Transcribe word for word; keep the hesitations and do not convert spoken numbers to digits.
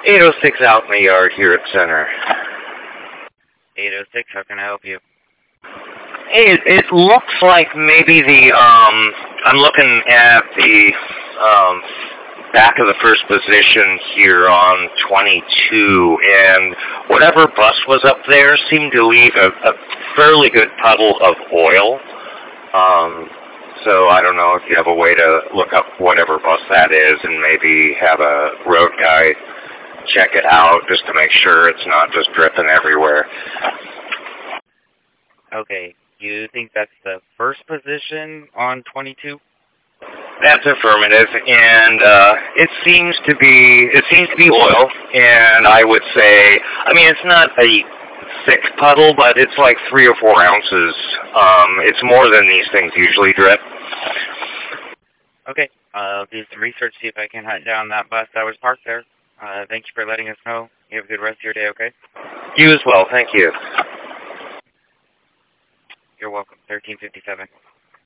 eight oh six out in the yard here at Center. eight oh six, how can I help you? Hey, it, it looks like maybe the, um, I'm looking at the um, back of the first position here on twenty-two, and whatever bus was up there seemed to leave a, a fairly good puddle of oil. Um, so I don't know if you have a way to look up whatever bus that is and maybe have a road guy check it out just to make sure it's not just dripping everywhere. Okay, you think that's the first position on twenty-two? That's affirmative, and uh, it seems to be it seems to be oil, and I would say, I mean, it's not a thick puddle, but it's like three or four ounces. Um, it's more than these things usually drip. Okay, I'll do some research, see if I can hunt down that bus that was parked there. Uh, thank you for letting us know. You have a good rest of your day, okay? You as well, thank you. You're welcome. thirteen fifty-seven.